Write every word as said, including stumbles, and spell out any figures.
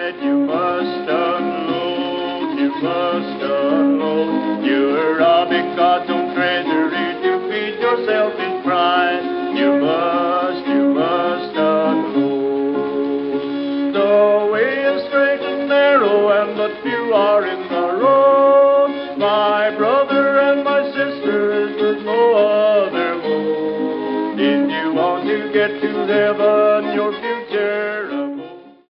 pride. You must unload, you must unload. You're robbing God's own treasury to feed yourself in pride. You must, you must unload. The way is straight and narrow, and but few are in the road. My brother and my sister, there's no other road. If you want to get to heaven,